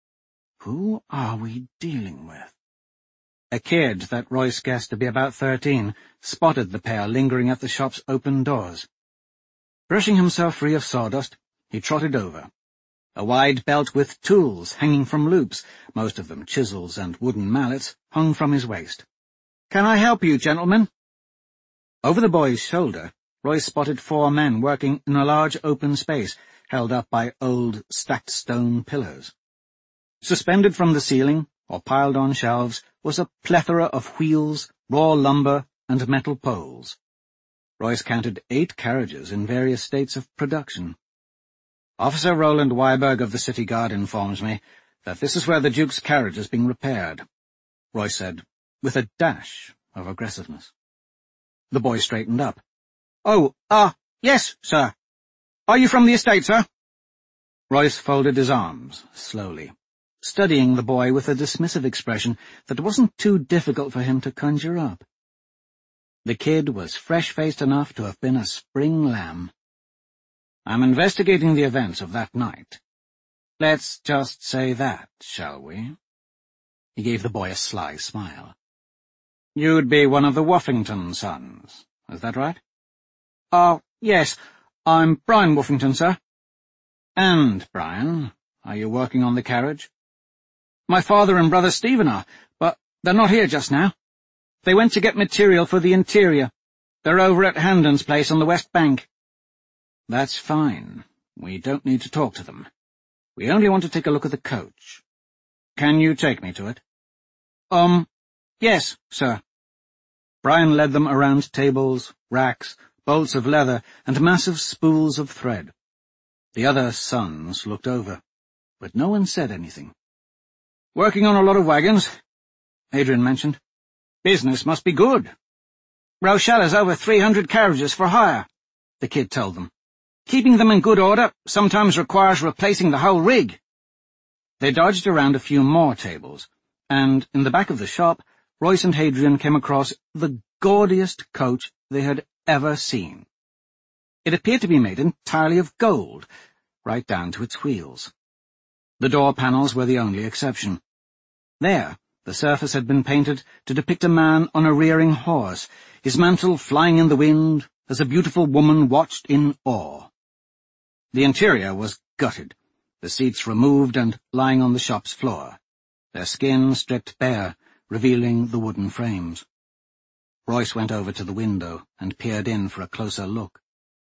Who are we dealing with? A kid that Royce guessed to be about thirteen spotted the pair lingering at the shop's open doors. Brushing himself free of sawdust, he trotted over. A wide belt with tools hanging from loops, most of them chisels and wooden mallets, hung from his waist. "Can I help you, gentlemen?" Over the boy's shoulder, Royce spotted four men working in a large open space, held up by old, stacked stone pillars. Suspended from the ceiling, or piled on shelves, was a plethora of wheels, raw lumber, and metal poles. Royce counted eight carriages in various states of production. "Officer Roland Weiberg of the City Guard informs me that this is where the Duke's carriage is being repaired," Royce said, with a dash of aggressiveness. The boy straightened up. "Oh, ah, uh, yes, sir. Are you from the estate, sir?" Royce folded his arms, slowly, studying the boy with a dismissive expression that wasn't too difficult for him to conjure up. The kid was fresh-faced enough to have been a spring lamb. "I'm investigating the events of that night. Let's just say that, shall we?" He gave the boy a sly smile. "You'd be one of the Woffington sons, is that right?" "Oh, yes, I'm Brian Woffington, sir." "And, Brian, are you working on the carriage?" "My father and brother Stephen are, but they're not here just now. They went to get material for the interior. They're over at Handon's place on the West Bank." "That's fine. We don't need to talk to them. We only want to take a look at the coach. Can you take me to it?" Um, yes, sir." Brian led them around tables, racks, bolts of leather, and massive spools of thread. The other sons looked over, but no one said anything. "Working on a lot of wagons," Adrian mentioned. "Business must be good." "Rochelle has over three hundred carriages for hire," the kid told them. "Keeping them in good order sometimes requires replacing the whole rig." They dodged around a few more tables, and in the back of the shop, Royce and Hadrian came across the gaudiest coach they had ever seen. It appeared to be made entirely of gold, right down to its wheels. The door panels were the only exception. There, the surface had been painted to depict a man on a rearing horse, his mantle flying in the wind as a beautiful woman watched in awe. The interior was gutted, the seats removed and lying on the shop's floor, their skin stripped bare, revealing the wooden frames. Royce went over to the window and peered in for a closer look.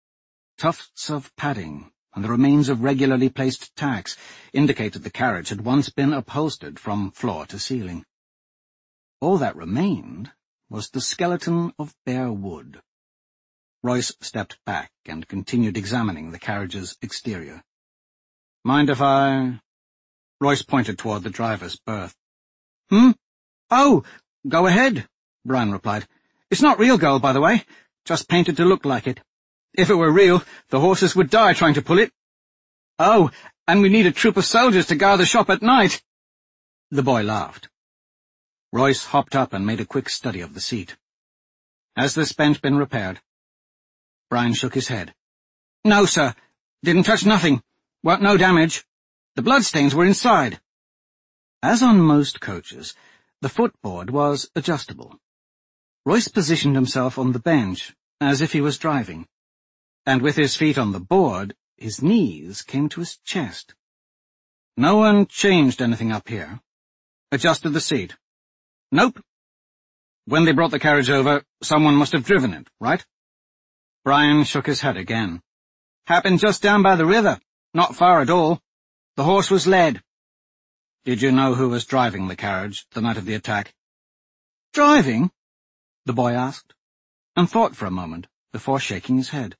Tufts of padding and the remains of regularly placed tacks indicated the carriage had once been upholstered from floor to ceiling. All that remained was the skeleton of bare wood. Royce stepped back and continued examining the carriage's exterior. "Mind if I—" Royce pointed toward the driver's berth. "Hmm? Oh, go ahead," Brian replied. "It's not real gold, by the way, just painted to look like it. If it were real, the horses would die trying to pull it. Oh, and we need a troop of soldiers to guard the shop at night." The boy laughed. Royce hopped up and made a quick study of the seat. "Has this bench been repaired?" Brian shook his head. "No, sir. Didn't touch nothing. Weren't no damage. The bloodstains were inside." As on most coaches, the footboard was adjustable. Royce positioned himself on the bench, as if he was driving, and with his feet on the board, his knees came to his chest. "No one changed anything up here? Adjusted the seat?" "Nope." "When they brought the carriage over, someone must have driven it, right?" Brian shook his head again. "Happened just down by the river, not far at all. The horse was led." "Did you know who was driving the carriage the night of the attack?" "Driving?" the boy asked, and thought for a moment before shaking his head.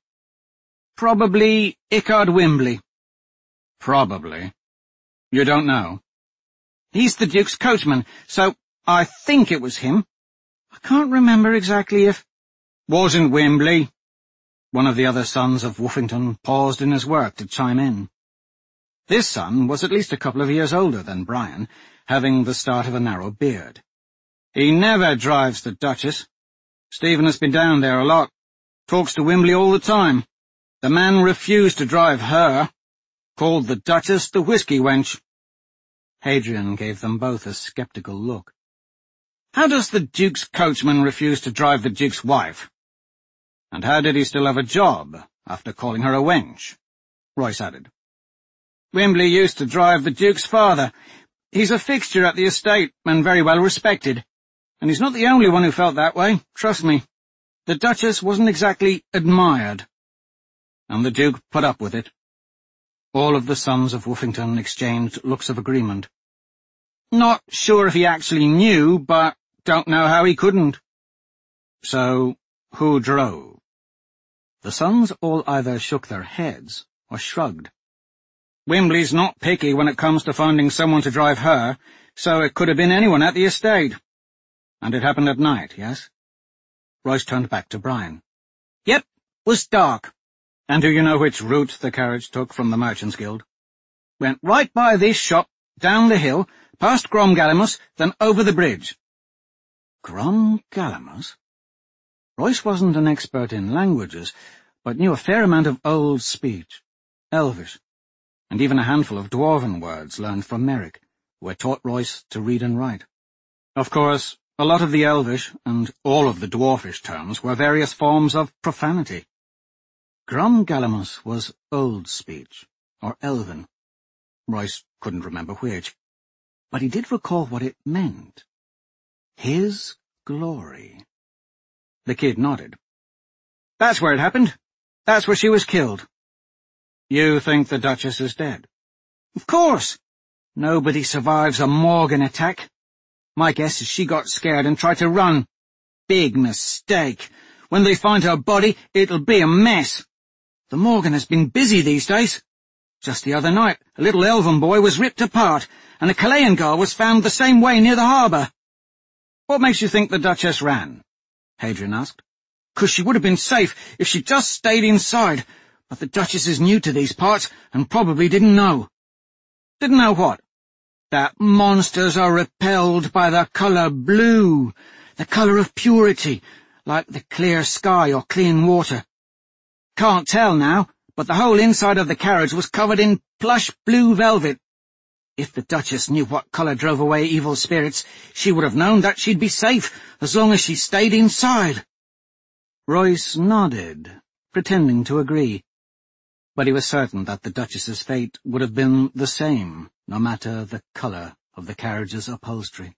"Probably Ichard Wimbley." "Probably. You don't know?" "He's the Duke's coachman, so I think it was him. I can't remember exactly if—" "Wasn't Wimbley." One of the other sons of Woffington paused in his work to chime in. This son was at least a couple of years older than Brian, having the start of a narrow beard. "He never drives the Duchess. Stephen has been down there a lot. Talks to Wimbley all the time. The man refused to drive her. Called the Duchess the whiskey wench." Hadrian gave them both a sceptical look. "How does the Duke's coachman refuse to drive the Duke's wife?" "And how did he still have a job, after calling her a wench?" Royce added. "Wimbley used to drive the Duke's father. He's a fixture at the estate, and very well respected. And he's not the only one who felt that way, trust me. The Duchess wasn't exactly admired." "And the Duke put up with it?" All of the sons of Woffington exchanged looks of agreement. Not sure if he actually knew, but don't know how he couldn't. So, who drove? The sons all either shook their heads or shrugged. Wimbley's not picky when it comes to finding someone to drive her, so it could have been anyone at the estate. And it happened at night, yes? Royce turned back to Brian. Yep, was dark. And do you know which route the carriage took from the Merchants' Guild? Went right by this shop, down the hill, past Gromgalamus, then over the bridge. Gromgalamus? Royce wasn't an expert in languages, but knew a fair amount of old speech, Elvish, and even a handful of Dwarven words learned from Merrick, who had taught Royce to read and write. Of course, a lot of the Elvish and all of the Dwarfish terms were various forms of profanity. Gromgalamus was old speech, or Elven. Royce couldn't remember which, but he did recall what it meant. His glory. The kid nodded. That's where it happened. That's where she was killed. You think the Duchess is dead? Of course. Nobody survives a Morgan attack. My guess is she got scared and tried to run. Big mistake. When they find her body, it'll be a mess. The Morgan has been busy these days. Just the other night, a little elven boy was ripped apart, and a Chilean girl was found the same way near the harbour. What makes you think the Duchess ran? Hadrian asked. 'Cause she would have been safe if she'd just stayed inside, but the Duchess is new to these parts and probably didn't know. Didn't know what? That monsters are repelled by the colour blue, the colour of purity, like the clear sky or clean water. Can't tell now, but the whole inside of the carriage was covered in plush blue velvet. If the Duchess knew what colour drove away evil spirits, she would have known that she'd be safe as long as she stayed inside. Royce nodded, pretending to agree, but he was certain that the Duchess's fate would have been the same, no matter the colour of the carriage's upholstery.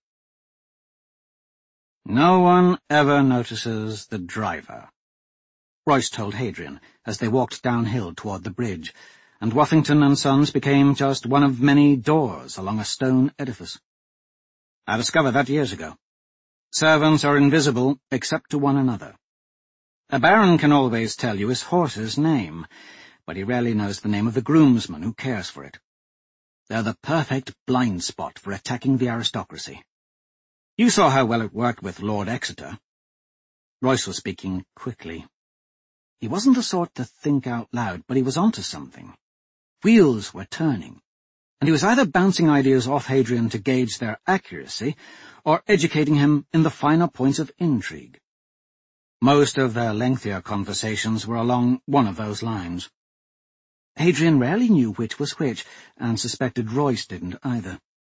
No one ever notices the driver, Royce told Hadrian as they walked downhill toward the bridge, and Woffington and Sons became just one of many doors along a stone edifice. I discovered that years ago. Servants are invisible except to one another. A baron can always tell you his horse's name, but he rarely knows the name of the groomsman who cares for it. They're the perfect blind spot for attacking the aristocracy. You saw how well it worked with Lord Exeter. Royce was speaking quickly. He wasn't the sort to think out loud, but he was onto something. Wheels were turning, and he was either bouncing ideas off Hadrian to gauge their accuracy, or educating him in the finer points of intrigue. Most of their lengthier conversations were along one of those lines. Hadrian rarely knew which was which, and suspected Royce didn't either.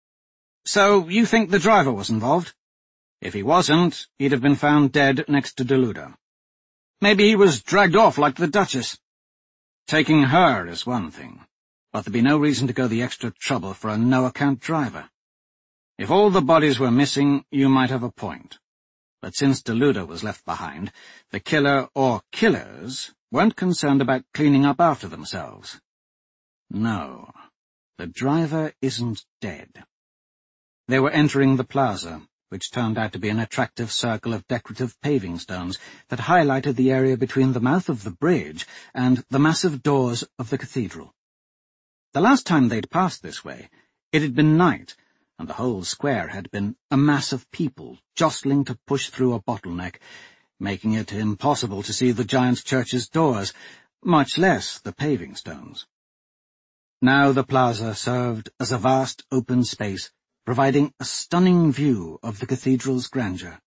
So you think the driver was involved? If he wasn't, he'd have been found dead next to Deluda. Maybe he was dragged off like the Duchess. Taking her is one thing, but there'd be no reason to go the extra trouble for a no-account driver. If all the bodies were missing, you might have a point. But since Deluda was left behind, the killer or killers weren't concerned about cleaning up after themselves. No, the driver isn't dead. They were entering the plaza, which turned out to be an attractive circle of decorative paving stones that highlighted the area between the mouth of the bridge and the massive doors of the cathedral. The last time they'd passed this way, it had been night, and the whole square had been a mass of people jostling to push through a bottleneck, making it impossible to see the giant church's doors, much less the paving stones. Now the plaza served as a vast open space, providing a stunning view of the cathedral's grandeur.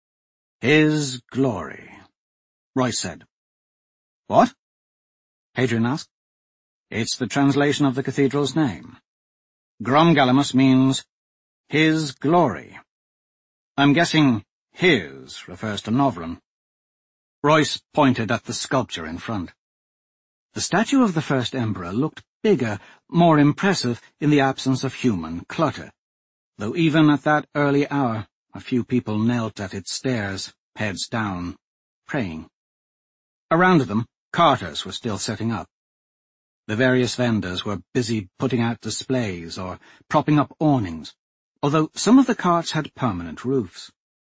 His glory, Royce said. What? Hadrian asked. It's the translation of the cathedral's name. Gromgalamus means his glory. I'm guessing his refers to Novran. Royce pointed at the sculpture in front. The statue of the first emperor looked bigger, more impressive in the absence of human clutter, though even at that early hour a few people knelt at its stairs, heads down, praying. Around them, carters were still setting up. The various vendors were busy putting out displays or propping up awnings, although some of the carts had permanent roofs.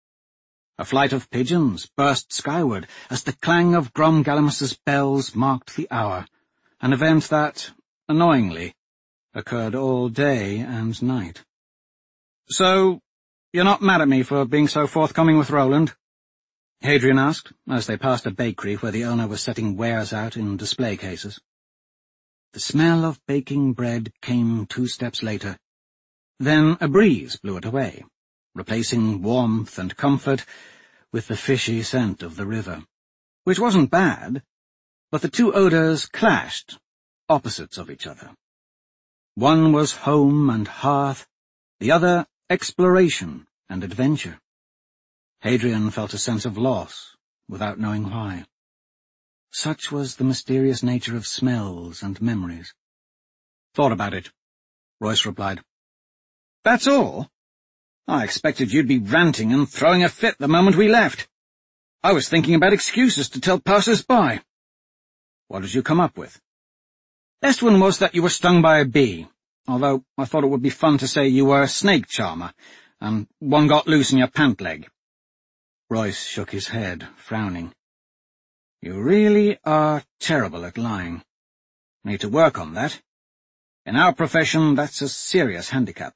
A flight of pigeons burst skyward as the clang of Gromgalamus's bells marked the hour, an event that, annoyingly, occurred all day and night. "So, you're not mad at me for being so forthcoming with Roland?" Hadrian asked, as they passed a bakery where the owner was setting wares out in display cases. The smell of baking bread came two steps later. Then a breeze blew it away, replacing warmth and comfort with the fishy scent of the river, which wasn't bad, but the two odours clashed, opposites of each other. One was home and hearth, the other exploration and adventure. Hadrian felt a sense of loss, without knowing why. Such was the mysterious nature of smells and memories. "Thought about it," Royce replied. "That's all? I expected you'd be ranting and throwing a fit the moment we left. I was thinking about excuses to tell passers-by." "What did you come up with?" "Best one was that you were stung by a bee, although I thought it would be fun to say you were a snake charmer, and one got loose in your pant leg." Royce shook his head, frowning. "You really are terrible at lying. Need to work on that. In our profession, that's a serious handicap."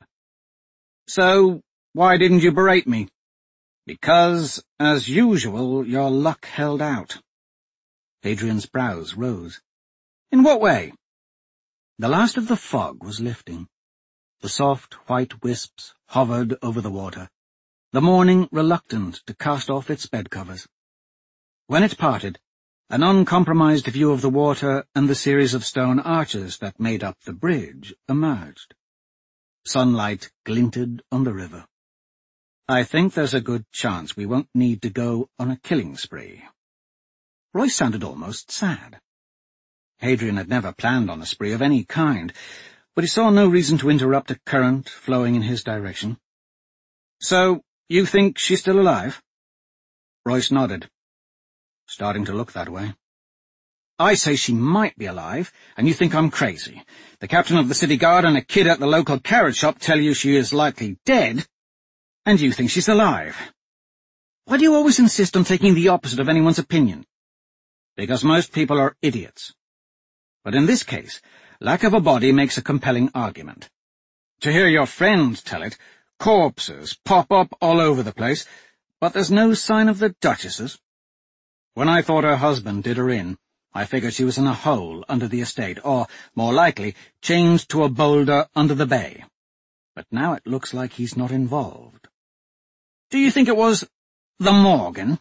"So, why didn't you berate me?" "Because, as usual, your luck held out." Hadrian's brows rose. "In what way?" The last of the fog was lifting. The soft white wisps hovered over the water, the morning reluctant to cast off its bedcovers. When it parted, an uncompromised view of the water and the series of stone arches that made up the bridge emerged. Sunlight glinted on the river. "I think there's a good chance we won't need to go on a killing spree." Royce sounded almost sad. Hadrian had never planned on a spree of any kind, but he saw no reason to interrupt a current flowing in his direction. "So, you think she's still alive?" Royce nodded. "Starting to look that way." "I say she might be alive, and you think I'm crazy. The captain of the city guard and a kid at the local carrot shop tell you she is likely dead, and you think she's alive. Why do you always insist on taking the opposite of anyone's opinion?" "Because most people are idiots. But in this case, lack of a body makes a compelling argument. To hear your friend tell it, corpses pop up all over the place, but there's no sign of the duchesses. When I thought her husband did her in, I figured she was in a hole under the estate, or, more likely, chained to a boulder under the bay. But now it looks like he's not involved." "Do you think it was the Morgan?"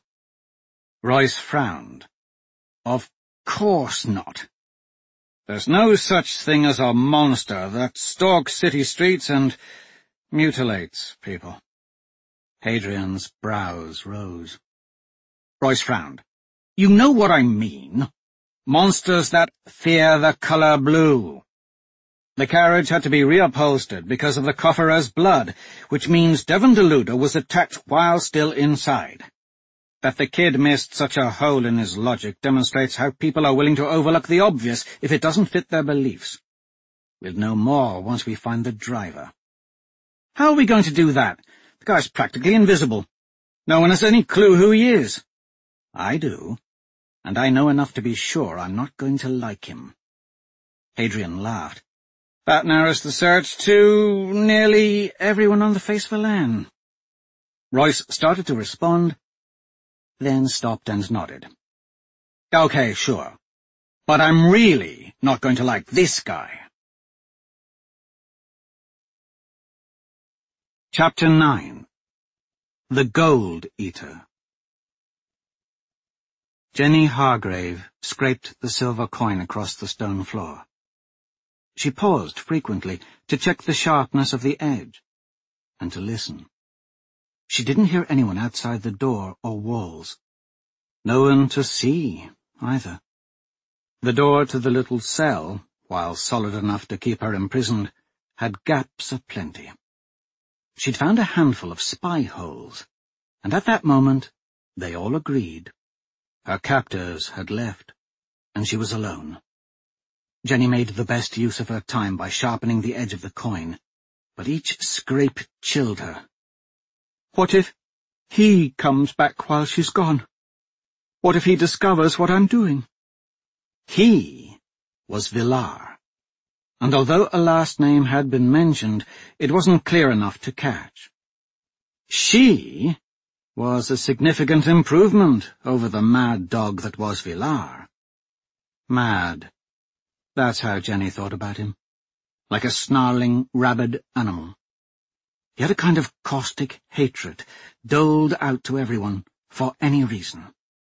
Royce frowned. "Of course not. There's no such thing as a monster that stalks city streets and mutilates people." Hadrian's brows rose. Royce frowned. "You know what I mean. Monsters that fear the colour blue. The carriage had to be reupholstered because of the cofferer's blood, which means Devon de Ludo was attacked while still inside. That the kid missed such a hole in his logic demonstrates how people are willing to overlook the obvious if it doesn't fit their beliefs. We'll know more once we find the driver." "How are we going to do that? The guy's practically invisible. No one has any clue who he is." "I do, and I know enough to be sure I'm not going to like him." Hadrian laughed. "That narrows the search to nearly everyone on the face of the land." Royce started to respond, then stopped and nodded. "Okay, sure. But I'm really not going to like this guy." Chapter nine. The Gold Eater. Jenny Hargrave scraped the silver coin across the stone floor. She paused frequently to check the sharpness of the edge, and to listen. She didn't hear anyone outside the door or walls. No one to see, either. The door to the little cell, while solid enough to keep her imprisoned, had gaps aplenty. She'd found a handful of spy holes, and at that moment they all agreed. Her captors had left, and she was alone. Jenny made the best use of her time by sharpening the edge of the coin. but each scrape chilled her. What if he comes back while she's gone? What if he discovers what I'm doing? He was Villar, and although a last name had been mentioned, it wasn't clear enough to catch. She was a significant improvement over the mad dog that was Villar. Mad. That's how Jenny thought about him. Like a snarling, rabid animal. He had a kind of caustic hatred, doled out to everyone, for any reason.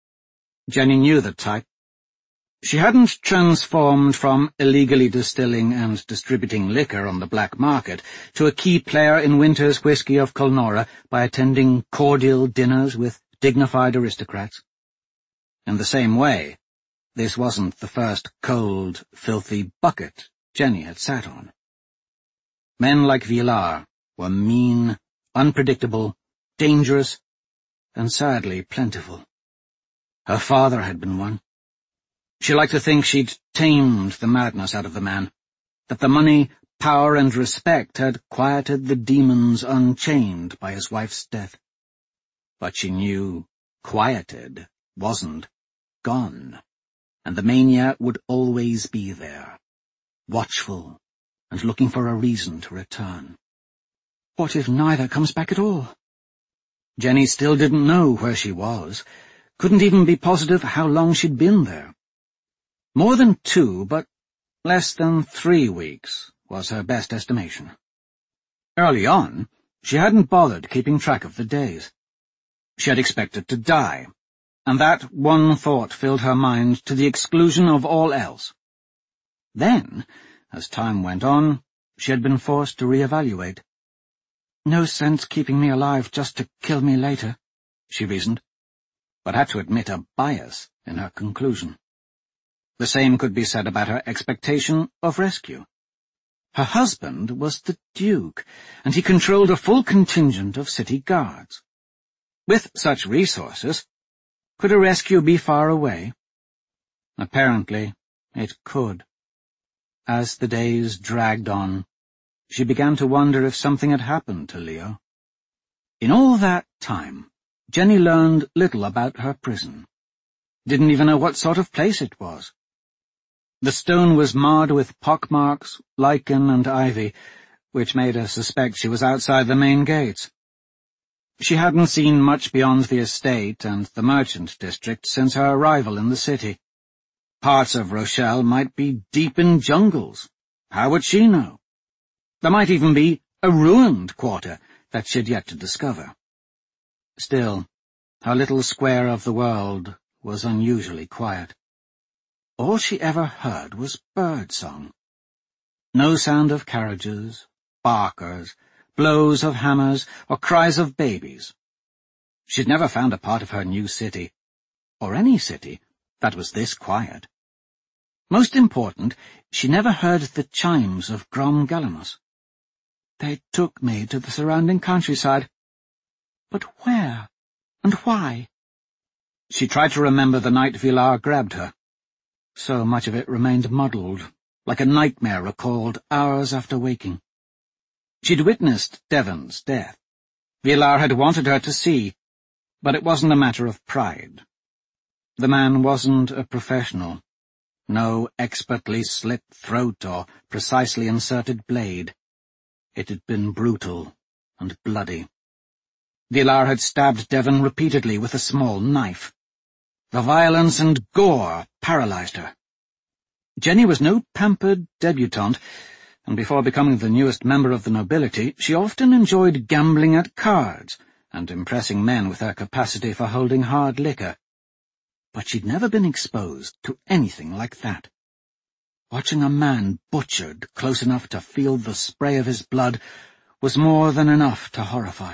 Jenny knew the type. She hadn't transformed from illegally distilling and distributing liquor on the black market to a key player in Winter's Whiskey of Culnora by attending cordial dinners with dignified aristocrats. In the same way, this wasn't the first cold, filthy bucket Jenny had sat on. Men like Villar were mean, unpredictable, dangerous, and sadly plentiful. Her father had been one. She liked to think she'd tamed the madness out of the man, that the money, power, and respect had quieted the demons unchained by his wife's death. But she knew quieted wasn't gone, and the mania would always be there, watchful and looking for a reason to return. What if neither comes back at all? Jenny still didn't know where she was, couldn't even be positive how long she'd been there. More than two, but less than three weeks was her best estimation. Early on, she hadn't bothered keeping track of the days. She had expected to die, and that one thought filled her mind to the exclusion of all else. Then, as time went on, she had been forced to reevaluate. No sense keeping me alive just to kill me later, she reasoned, but had to admit a bias in her conclusion. The same could be said about her expectation of rescue. Her husband was the Duke, and he controlled a full contingent of city guards. With such resources, could a rescue be far away? Apparently, it could. As the days dragged on, she began to wonder if something had happened to Leo. In all that time, Jenny learned little about her prison. Didn't even know what sort of place it was. The stone was marred with pockmarks, lichen, and ivy, which made her suspect she was outside the main gates. She hadn't seen much beyond the estate and the merchant district since her arrival in the city. Parts of Rochelle might be deep in jungles. How would she know? There might even be a ruined quarter that she'd yet to discover. Still, her little square of the world was unusually quiet. All she ever heard was birdsong. No sound of carriages, barkers, blows of hammers, or cries of babies. She'd never found a part of her new city, or any city, that was this quiet. Most important, she never heard the chimes of Grom Galamus. They took me to the surrounding countryside. But where, and why? She tried to remember the night Villar grabbed her. So much of it remained muddled, like a nightmare recalled hours after waking. She'd witnessed Devon's death. Villar had wanted her to see, but it wasn't a matter of pride. The man wasn't a professional. No expertly slit throat or precisely inserted blade. It had been brutal and bloody. Villar had stabbed Devon repeatedly with a small knife. The violence and gore paralyzed her. Jenny was no pampered debutante, and before becoming the newest member of the nobility, she often enjoyed gambling at cards and impressing men with her capacity for holding hard liquor. But she'd never been exposed to anything like that. Watching a man butchered close enough to feel the spray of his blood was more than enough to horrify.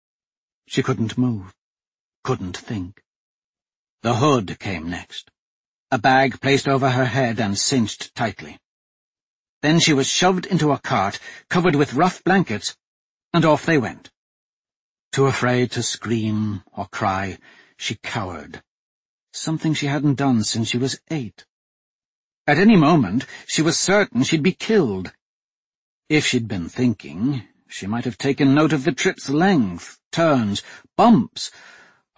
She couldn't move, couldn't think. The hood came next, a bag placed over her head and cinched tightly. Then she was shoved into a cart covered with rough blankets, and off they went. Too afraid to scream or cry, she cowered, something she hadn't done since she was eight. At any moment, she was certain she'd be killed. If she'd been thinking, She might have taken note of the trip's length, turns, bumps,